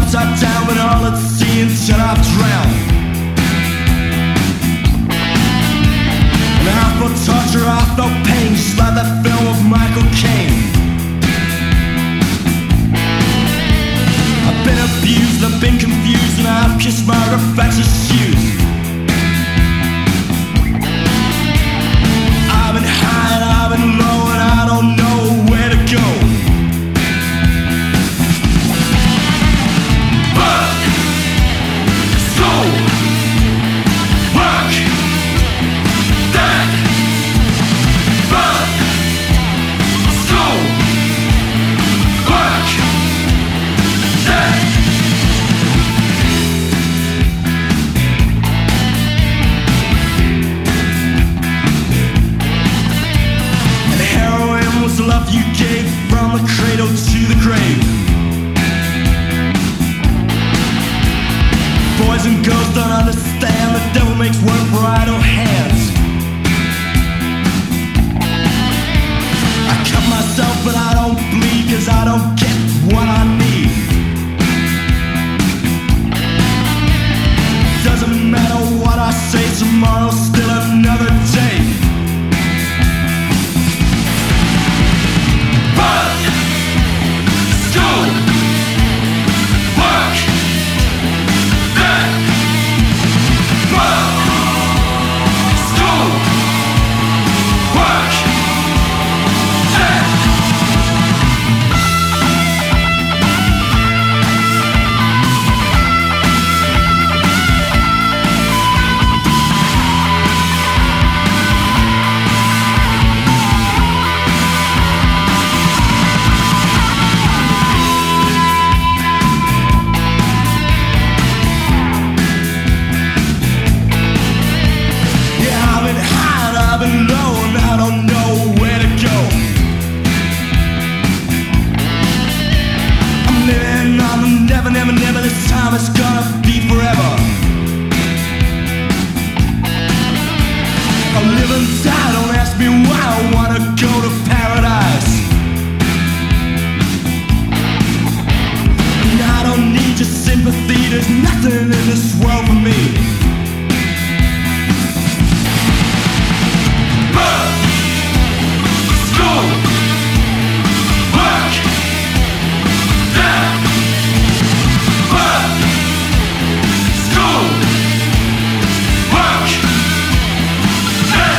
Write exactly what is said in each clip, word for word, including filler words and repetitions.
upside down, but all at sea until I've drowned. And I felt torture, I felt pain, just like that film of Michael Caine. I've been abused, I've been confused, and I've kissed my reflection's shoes. I've been high and I've been low, and I don't know where to go. Work, school, work, then work, school, work, then. And heroin was the love you gave from the cradle to the grave. Boys and girls don't understand, the devil makes work for idle hands. I cut myself but I don't bleed, cause I don't get what I need. Doesn't matter what I say, tomorrow's still another day. Work, school, work, then work, school, work, then. Yeah, I've been high and I've been low, and I don't know where to go. I'm living on the never, never, never. This time it's gonna be forever. I live and die, don't ask me why. I wanna go to paradise. And I don't need your sympathy, there's nothing in this world for me. Work, school, work, then work, school, work, then.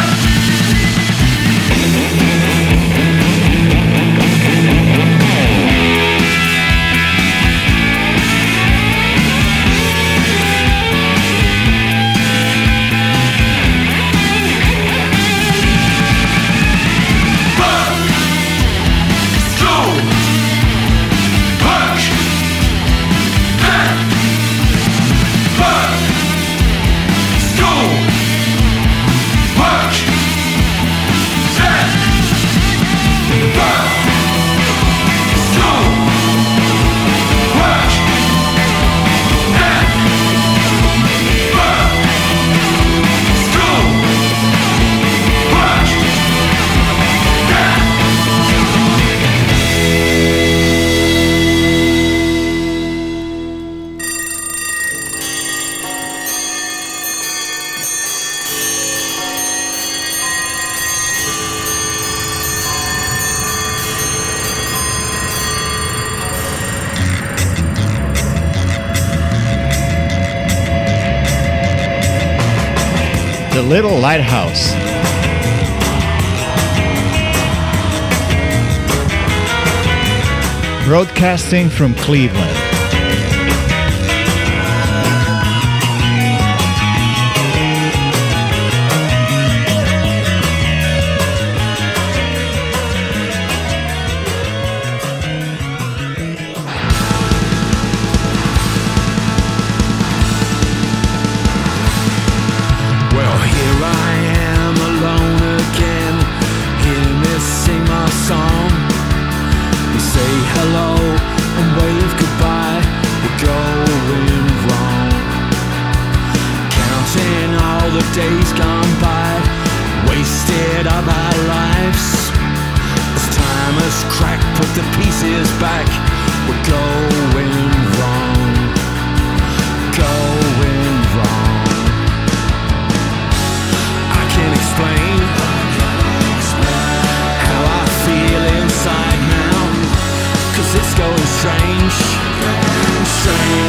The Little Lighthouse. Broadcasting from Cleveland. Well, here I am alone again. Hear me sing my song. We say hello and wave goodbye. We're going wrong. Counting all the days gone by, wasted of our lives. As time has cracked, put the pieces back. We're going wrong.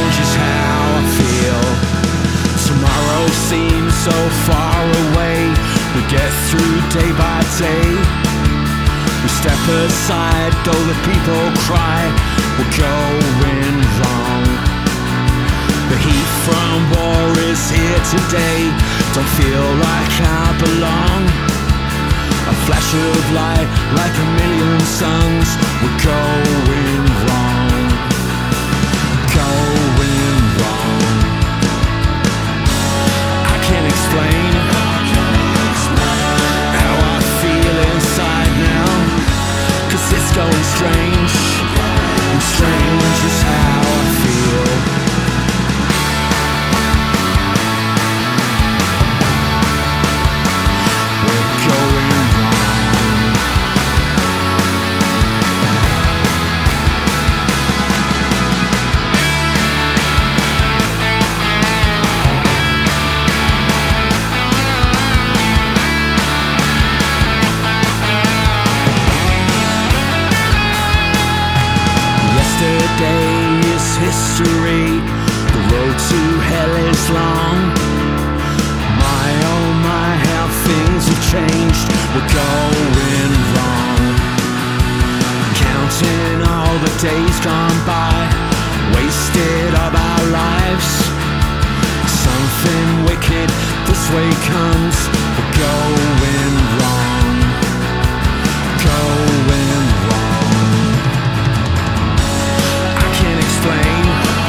strange is how I feel. Tomorrow seems so far away. We get through day by day. We step aside, though the people cry. We're going wrong. The heat from war is here today. Don't feel like I belong. A flash of light like a million suns. We're going wrong. Going wrong. I can't explain how I feel inside now, 'cause it's going strange, and strange is how I feel. We're going wrong. Yesterday is history. The road to hell is long. My oh my, how things have changed. We're going wrong. Counting all the days gone by, wasted of our lives. Something wicked this way comes. We're going wrong. Going wrong. I can't explain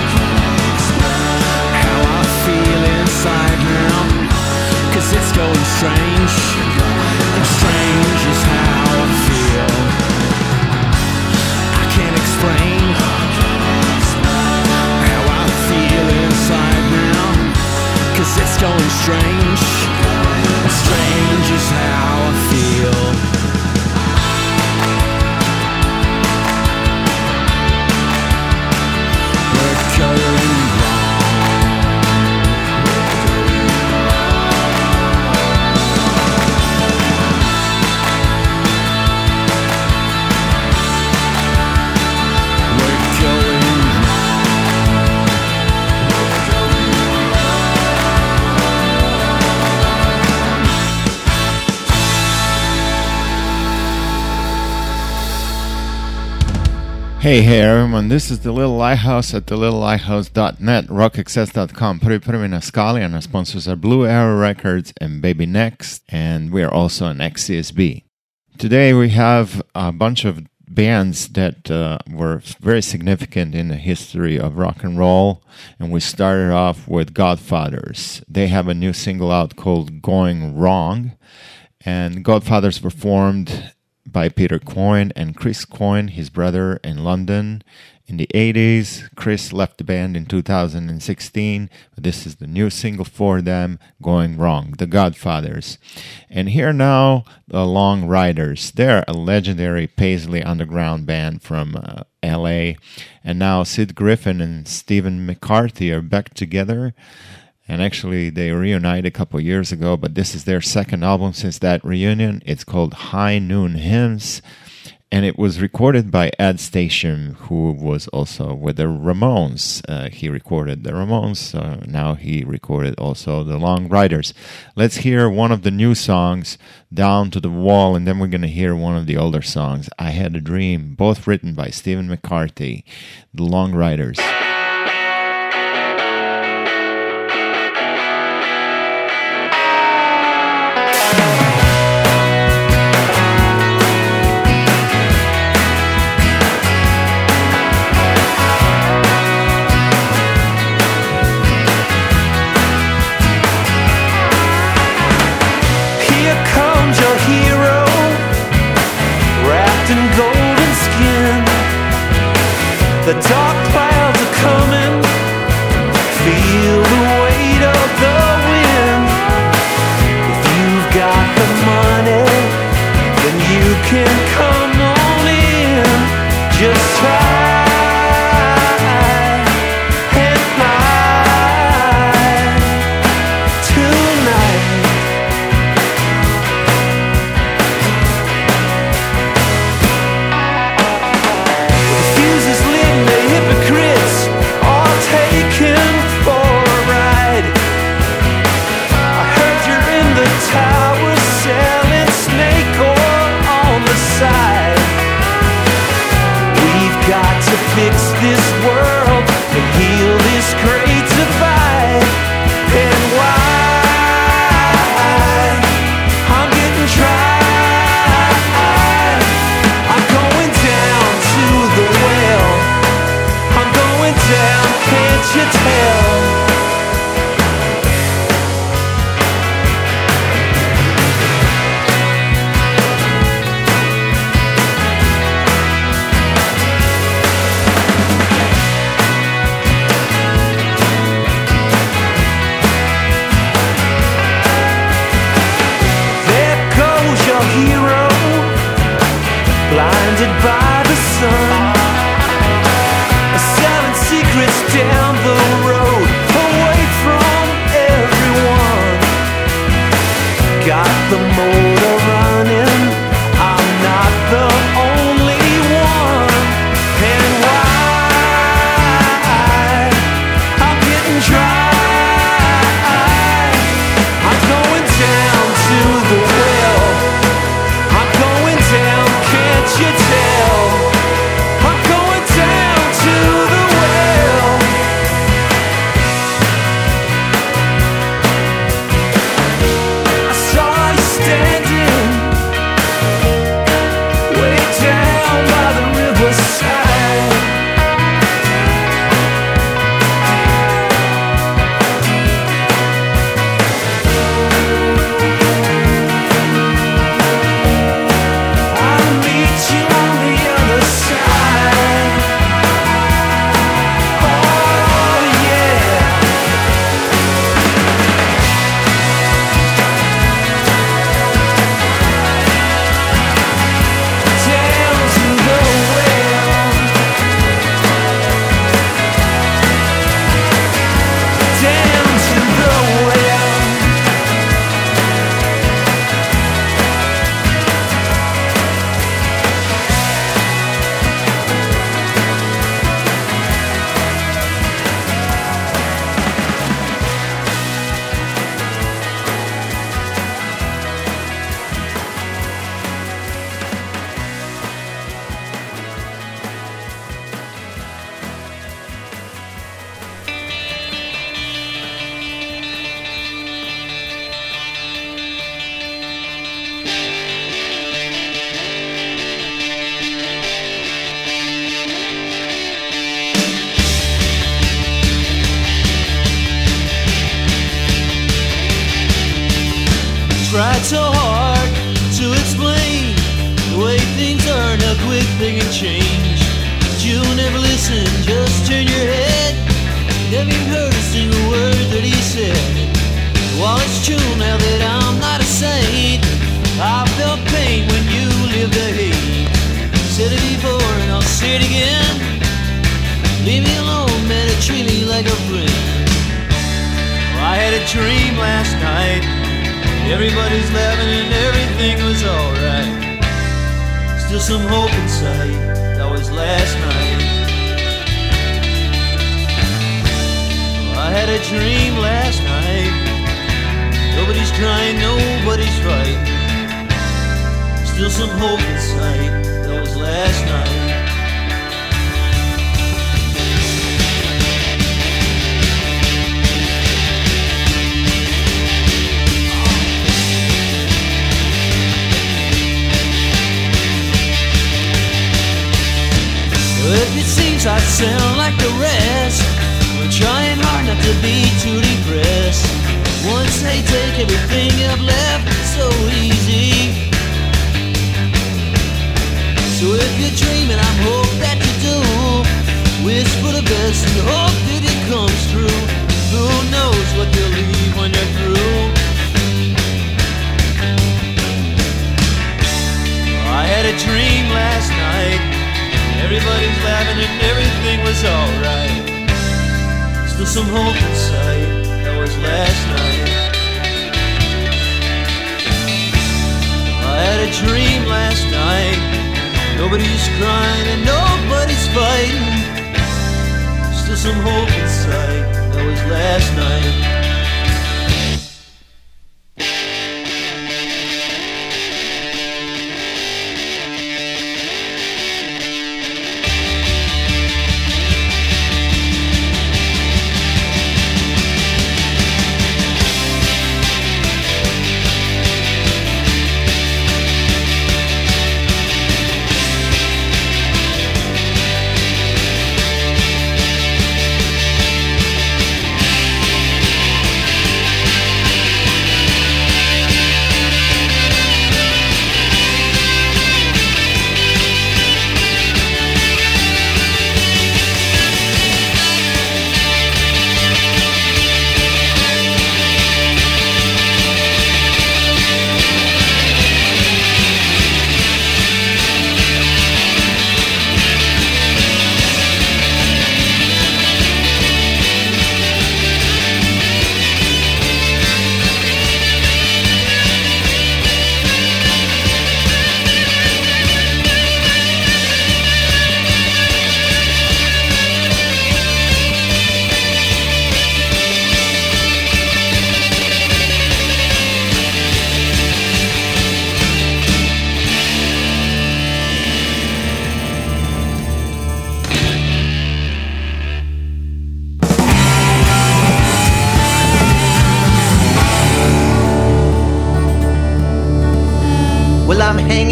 how I feel inside now, 'cause it's going strange, and strange is how I feel. I can't explain how I feel inside now, 'cause it's going strange, and strange is how I feel. We're going Hey, hey everyone, this is The Little Lighthouse at the little lighthouse dot net, rock excess dot com. Prvi prvi na skali, and our sponsors are Blue Arrow Records and Baby Next, and we are also on X C S B. Today we have a bunch of bands that uh, were very significant in the history of rock and roll, and we started off with Godfathers. They have a new single out called Going Wrong, and Godfathers were formed by Peter Coyne and Chris Coyne, his brother, in London in the eighties. Chris left the band in two thousand sixteen. This is the new single for them, Going Wrong, the Godfathers. And here now, the Long Riders. They're a legendary Paisley underground band from uh, L A. And now Sid Griffin and Stephen McCarthy are back together. And actually, they reunited a couple years ago, but this is their second album since that reunion. It's called High Noon Hymns, and it was recorded by Ed Stasham, who was also with the Ramones. Uh, he recorded the Ramones, so now he recorded also the Long Riders. Let's hear one of the new songs, Down to the Wall, and then we're going to hear one of the older songs, I Had a Dream, both written by Stephen McCarthy, the Long Riders. The dark clouds are coming. Feel the weight of the wind. If you've got the money, then you can come on in. Just try and hide tonight. With the fuses lit, the hypocrites all take got to fix this world and heal this great divide. And why I'm getting tried. I'm going down to the well. I'm going down, can't you tell? Blinded by the sun, selling secrets down the road, away from everyone. Got the motor running, I'm not the only one. And why I'm getting dry. I'm going down to the well. I'm going down, can't you tell? I'm going down to the well. I saw you standing way down by the riverside. I'll meet you on the other side. Oh yeah. Down to the well. Down to the well. Tried so hard to explain the way things are, now quick they can change. But you'll never listen, just turn your head. Never even heard a single word that he said. While it's true now that I'm not a saint, I felt pain when you lived the hate. Said it before and I'll say it again. Leave me alone, man, and treat me like a friend. I had a dream last night. Everybody's laughing and everything was alright. Still some hope in sight, that was last night. I had a dream last night. Nobody's crying, nobody's fighting. Still some hope in sight, that was last night. If it seems I sound like the rest, I'm trying hard not to be too depressed. Once they take everything I've left, it's so easy. So if you're dreaming, I hope that you do. Wish for the best and hope that it comes true. Who knows what they'll leave when you're through? I had a dream last night. Everybody's laughing and everything was alright. Still some hope in sight, that was last night. I had a dream last night. Nobody's crying and nobody's fighting. Still some hope in sight, that was last night.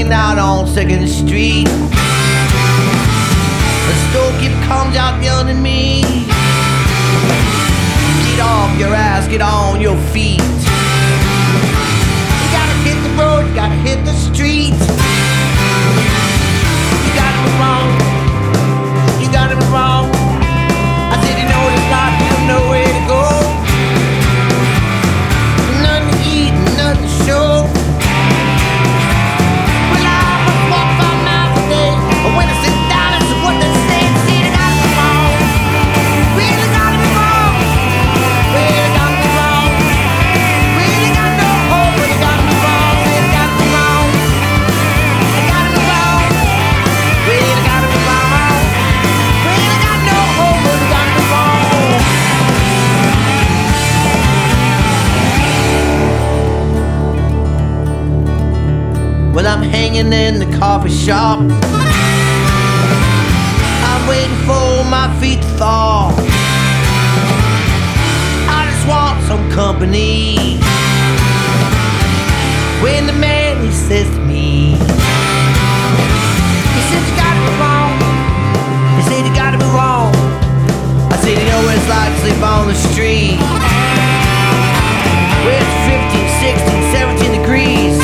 hanging out on Second Street. The storekeeper comes out yelling at me. Get off your ass, get on your feet. You gotta hit the road, you gotta hit the street. You gotta be wrong, you gotta be wrong. I said, you know what it's like, you don't know where to go. Nothing to eat, nothing to show. Well, I must walk five miles a day, but when I sit down, it's what they say. See, they gotta be wrong, really gotta be wrong, really gotta be wrong, really got no hope, but they gotta be wrong, really gotta be wrong, they gotta be wrong, really gotta be wrong, really got no hope, but they gotta be wrong. Well, I'm hanging in the coffee shop. I'm waiting for my feet to thaw. I just want some company. When the man, he says to me, he said, you gotta be wrong. He said, you gotta be wrong. I said, you know what it's like to sleep on the street, where it's fifteen, sixteen, seventeen degrees.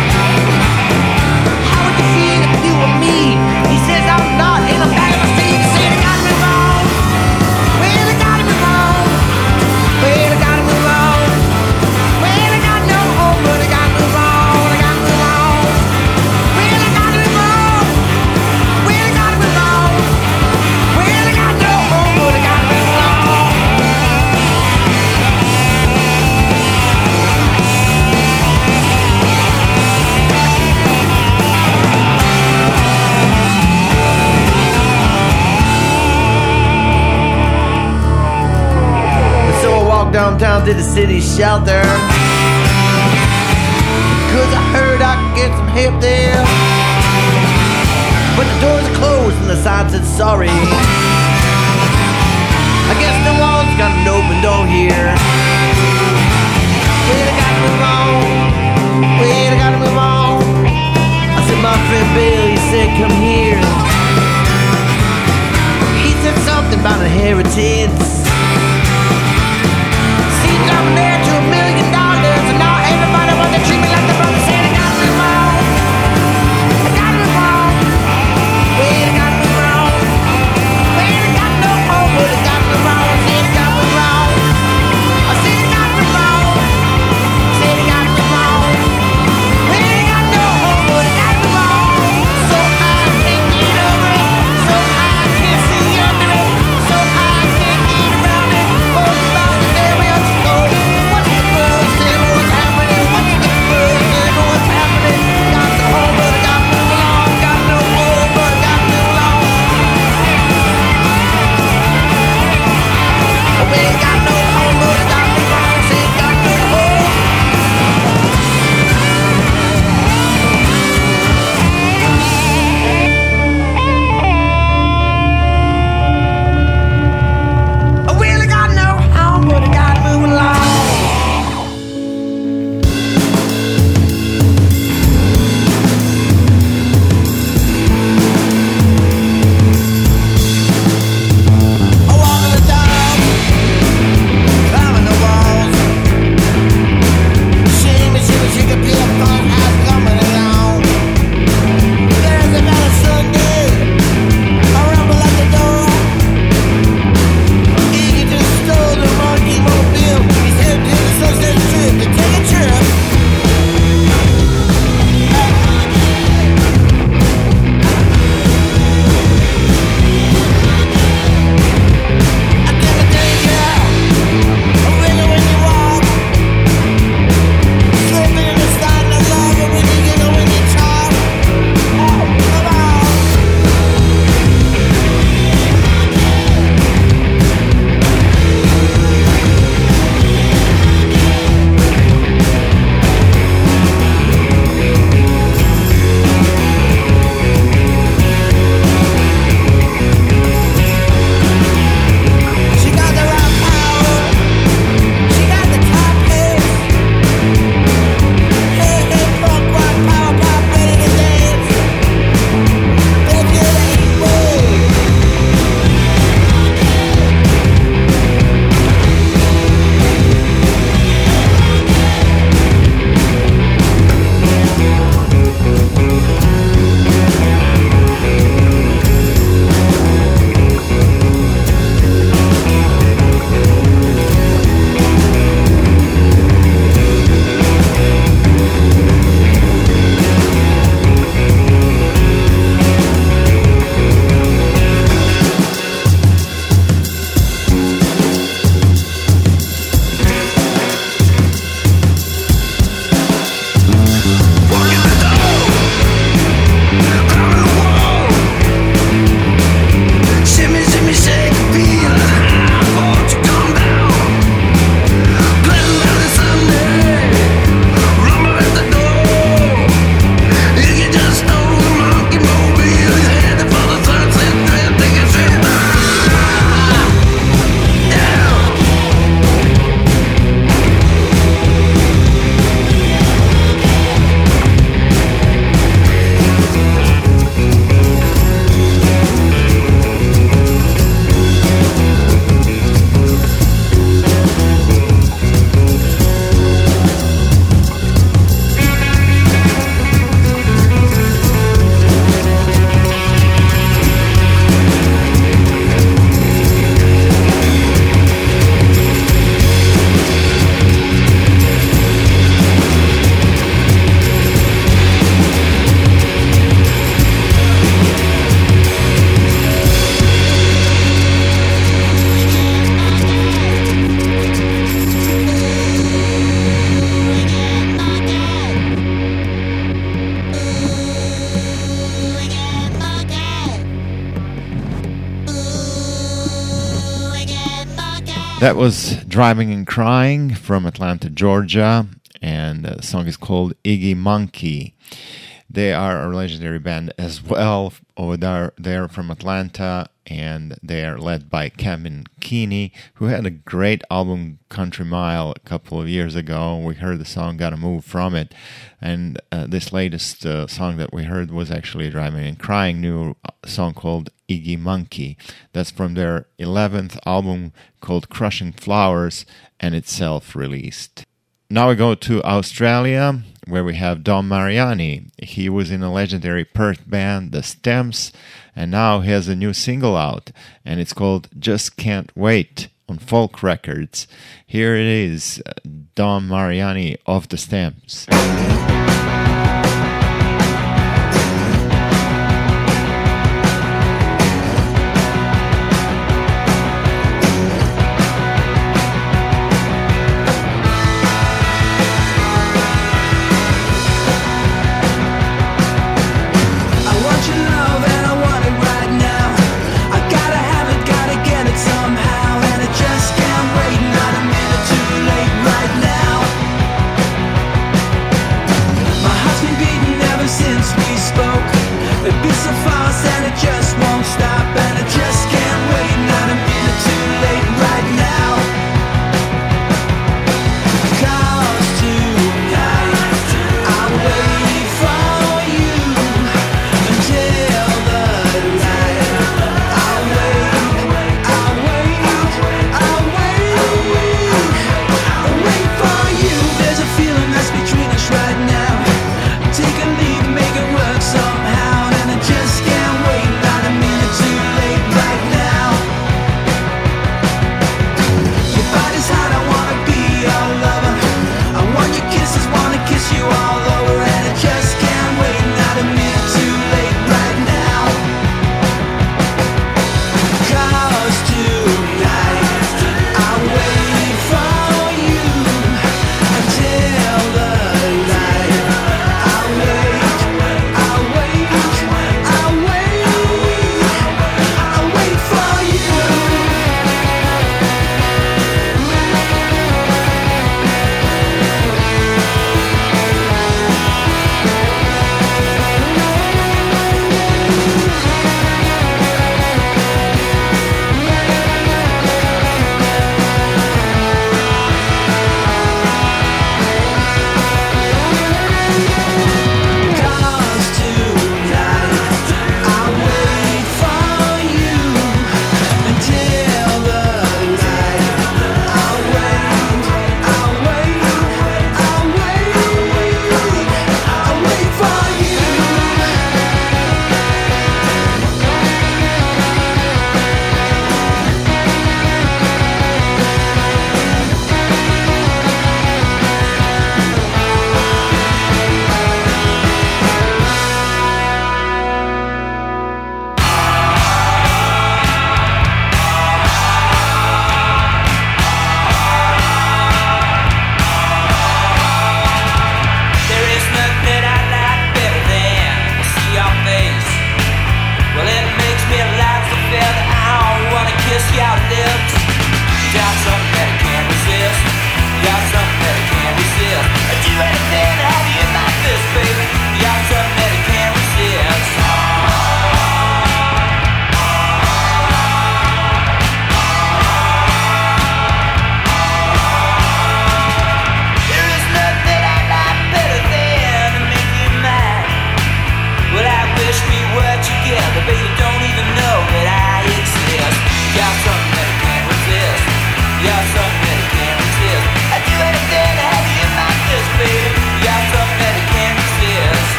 How would you feel if you were me? He says, I'm not in the back of the seat. He said, you gotta be wrong. Well, you gotta be wrong. Well, you gotta be wrong. Well, I got no hope, but I gotta be wrong. I gotta be wrong. Well, I gotta be wrong. Well, I gotta be wrong. Well, I got no hope, but I gotta be wrong. So I walked downtown to the city shelter, cause I heard I could get some help there. But the doors are closed and the sign said sorry. I guess no one's got an open door here. Well, I gotta be wrong. Well, I gotta be wrong. I said, my friend Bill, he said, come here. He said something about inheritance. Seems I'm there to a million dollars, and now everybody wants to treat me like the brother said. I gotta be wrong. I gotta be wrong. Well, I gotta be wrong. Well, I got no hope, but I gotta be wrong. I said I gotta be wrong. I said I gotta be wrong. I said I gotta be wrong. Well, I got no hope, but I gotta be wrong. So I can't get over it. So I can't see under it. So I can't get around. That was Driving and Crying from Atlanta, Georgia, and the song is called Iggy Monkey. They are a legendary band as well over there. They're from Atlanta, and they are led by Kevin Keeney, who had a great album, Country Mile, a couple of years ago. We heard the song Gotta Move from it, and uh, this latest uh, song that we heard was actually Driving and Crying, new song called Iggy Monkey. That's from their eleventh album called Crushing Flowers, and it's self-released. Now we go to Australia, where we have Dom Mariani. He was in a legendary Perth band, The Stems, and now he has a new single out, and it's called Just Can't Wait on Folk Records. Here it is, Dom Mariani of The Stems. Not a minute too late right now.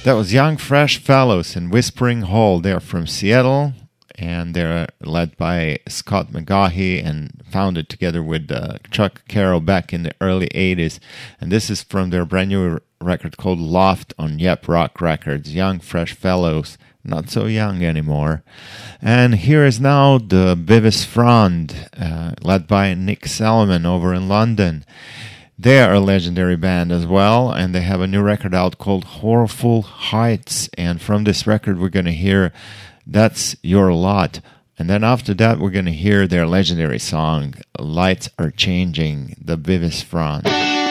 That was Young Fresh Fellows in Whispering Hole. They're from Seattle, and they're led by Scott McGaughey and founded together with uh, Chuck Carroll back in the early eighties. And this is from their brand new record called Loft on Yep Rock Records. Young Fresh Fellows, not so young anymore. And here is now the Bevis Frond, uh, led by Nick Salomon over in London. They are a legendary band as well, and they have a new record out called Horrorful Heights. And from this record, we're going to hear That's Your Lot. And then after that, we're going to hear their legendary song, Lights Are Changing, the Bevis Frond.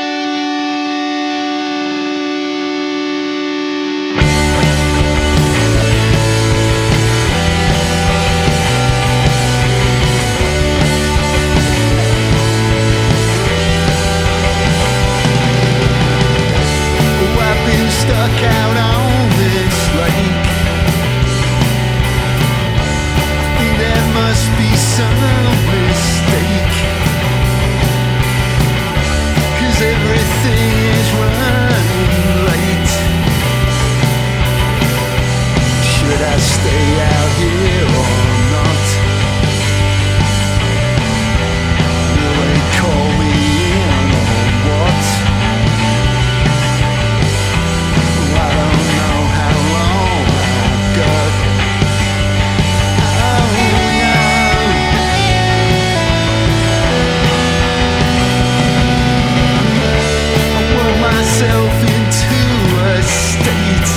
Stuck out on this lake. I think there must be some mistake, 'cause everything is running late. Should I stay out here or not? Will they call me in or what? I don't know how long I've got. Oh no. I work myself into a state.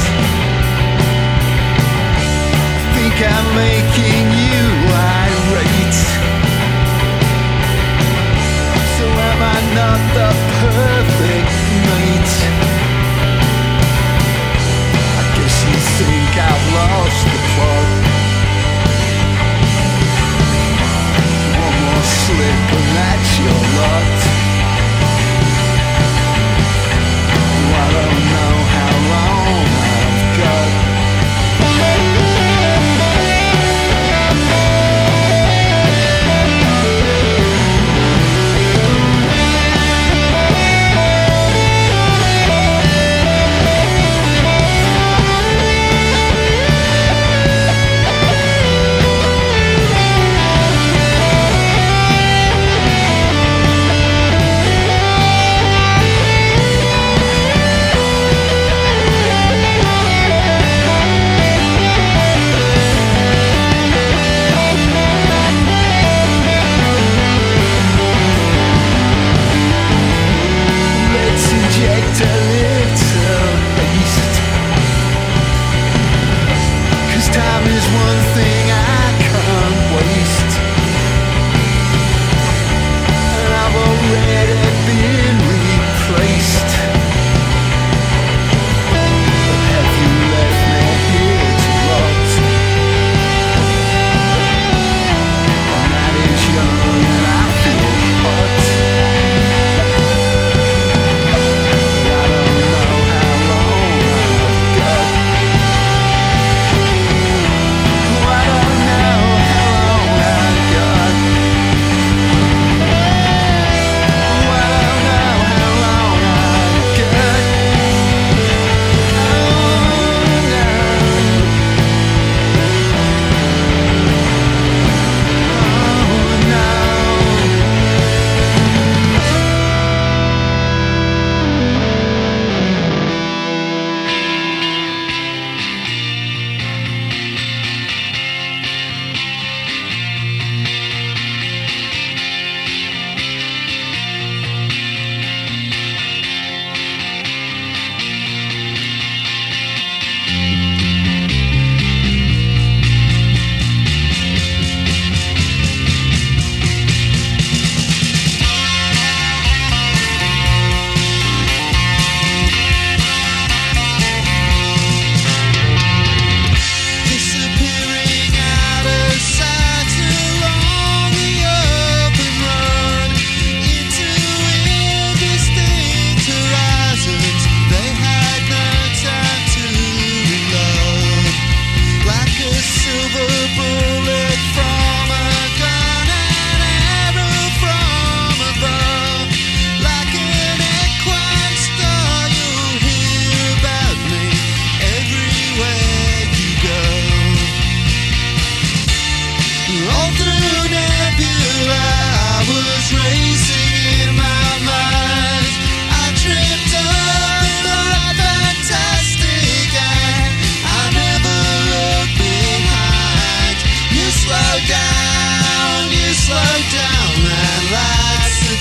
Think I'm making you irate. So am I not the perfect mate? You think I've lost the plot? One more slip and that's your lot. I don't know how long I've got.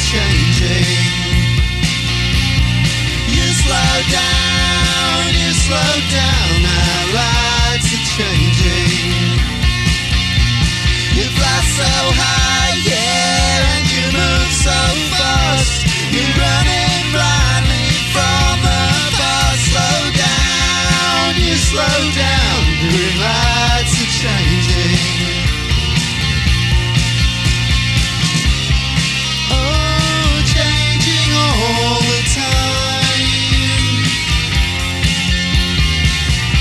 changing. You slow down, you slow down, our lights are changing. You fly so high, yeah, and you move so fast. You're running blindly from the past. Slow down, you slow down, green lights are changing. Oh, changing all the time.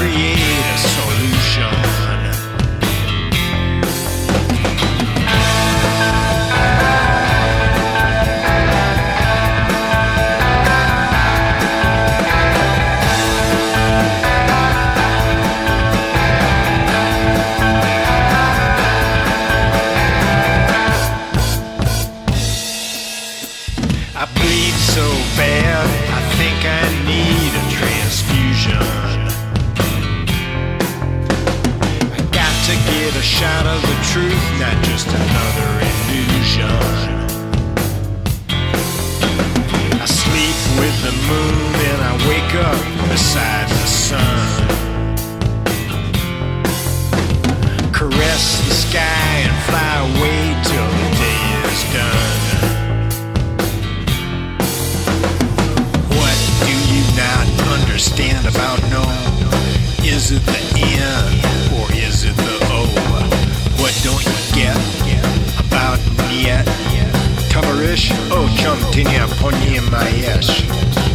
create a solution. I bleed so bad, I think I need a transfusion. I got to get a shot of the truth, not just another illusion. I sleep with the moon and I wake up beside the sun. Caress the sky and fly away till the day is done. Not understand about no. Is it the N or is it the O? What don't you get about yet? Tavarish, o czym ty nie poнимаешь?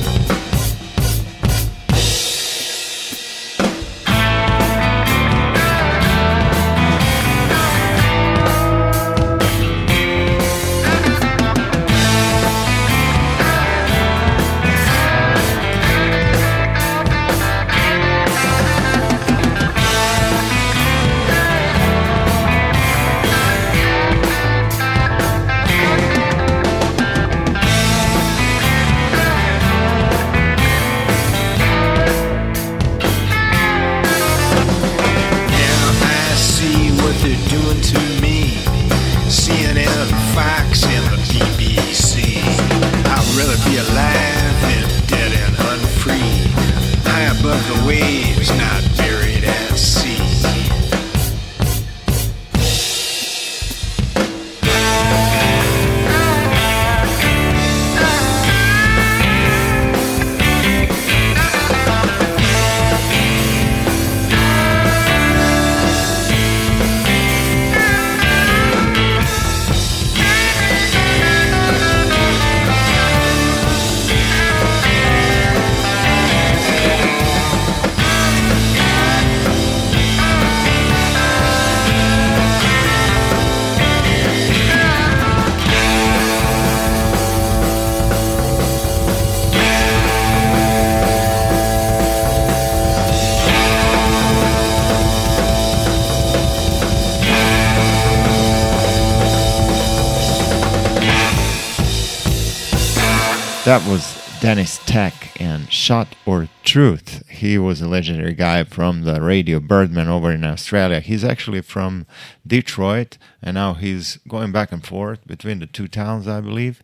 That was Dennis Tech and Shot or Truth. He was a legendary guy from the Radio Birdman over in Australia. He's actually from Detroit, and now he's going back and forth between the two towns, I believe.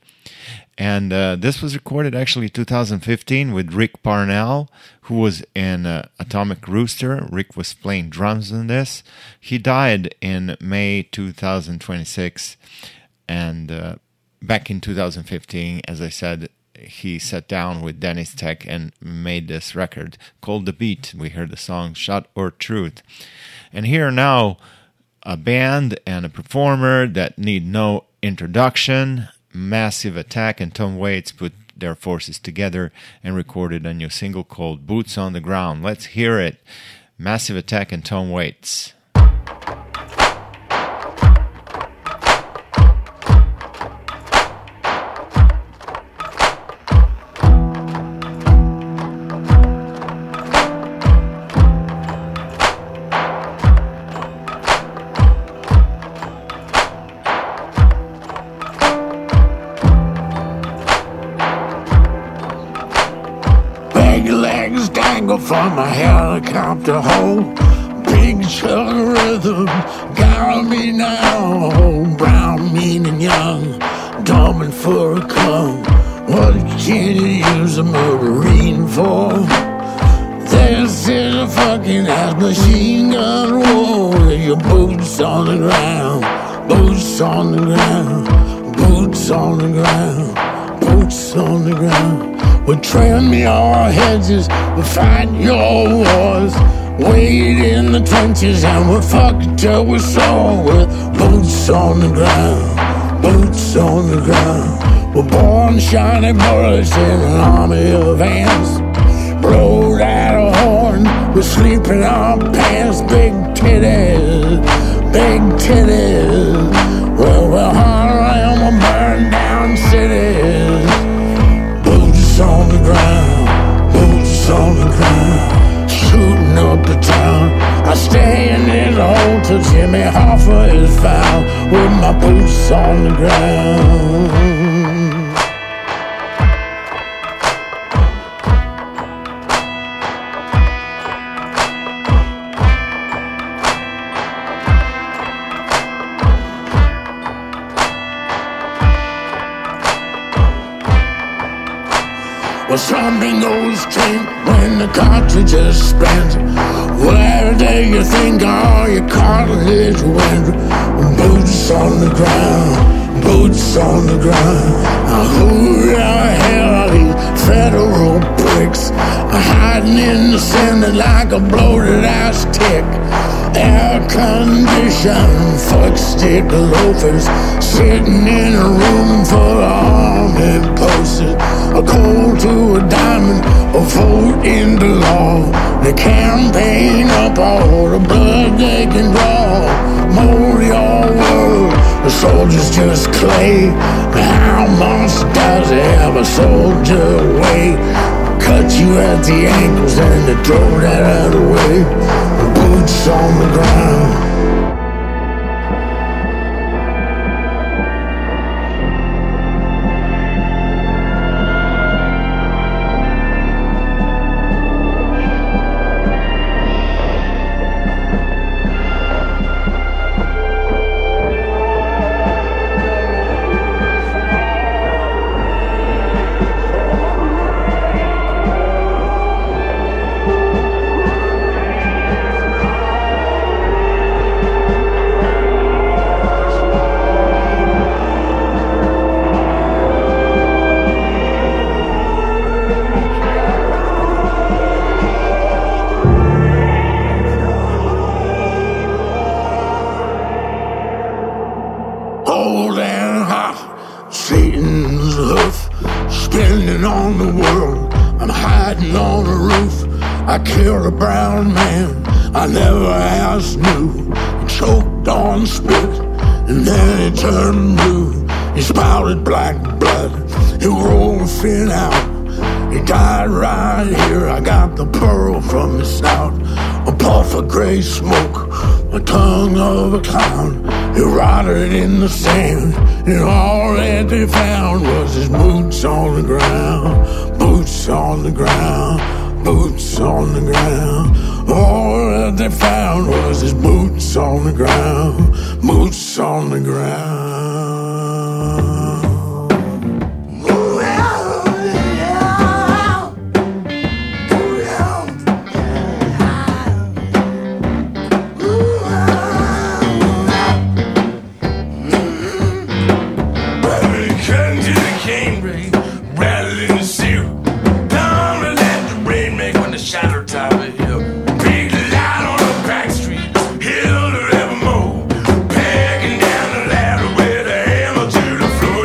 And uh, this was recorded actually two thousand fifteen with Rick Parnell, who was in uh, Atomic Rooster. Rick was playing drums in this. He died in May two thousand twenty-six, and uh, back in two thousand fifteen, as I said, he sat down with Dennis Tech and made this record called The Beat. We heard the song Shot or Truth. And here now, a band and a performer that need no introduction. Massive Attack and Tom Waits put their forces together and recorded a new single called Boots on the Ground. Let's hear it. Massive Attack and Tom Waits. From a helicopter hole, big chug of rhythm, got me now. Brown, mean and young, dumb and full of cum. What can you use a marine for? This is a fucking ass machine gun war. Your boots on the ground, boots on the ground, boots on the ground, boots on the ground. We trim your hedges, we fight your wars. Wade in the trenches and we fuck till we're sore. With boots on the ground, boots on the ground. We're born shiny bullets in an army of ants. Blow that horn, we We're sleeping on pants, big titties, big titties. Well, we're hard around a burned down cities. Boots on the ground, boots on the ground, shooting up the town. I stay in this hole till Jimmy Hoffa is found with my boots on the ground. Well, something goes tank when the cartridge is spent. Where do you think all your cartilage went? Boots on the ground, boots on the ground. Now who the hell are these federal pricks hiding in the Senate like a bloated ass tick? Air conditioned fuck stick loafers sitting in a room full of army posters. A coal to a diamond, a vote in the law. They campaign up all the blood they can draw. Mold your world, the soldiers just clay. How much does it have a soldier weigh? Cut you at the ankles and they throw that out of the way. Boots on the ground. Cold and hot, Satan's hoof, spinning on the world. I'm hiding on the roof. I killed a brown man I never asked knew. He choked on spit and then he turned blue. He spouted black blood, he rolled fin out. He died right here, I got the pearl from his snout. A puff of gray smoke, a tongue of a clown. He rotted in the sand, and all that they found was his boots on the ground. Boots on the ground, boots on the ground. All that they found was his boots on the ground. Boots on the ground. Packing down the ladder with a hammer to the floor.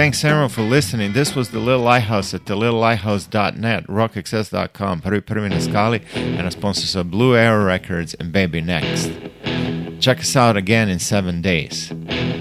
thanks everyone for listening. This was The Little Lighthouse at the little lighthouse dot net, rock excess dot com, Prvi Prvi na Skali, and our sponsors are Blue Arrow Records and Baby Next. Check us out again in seven days.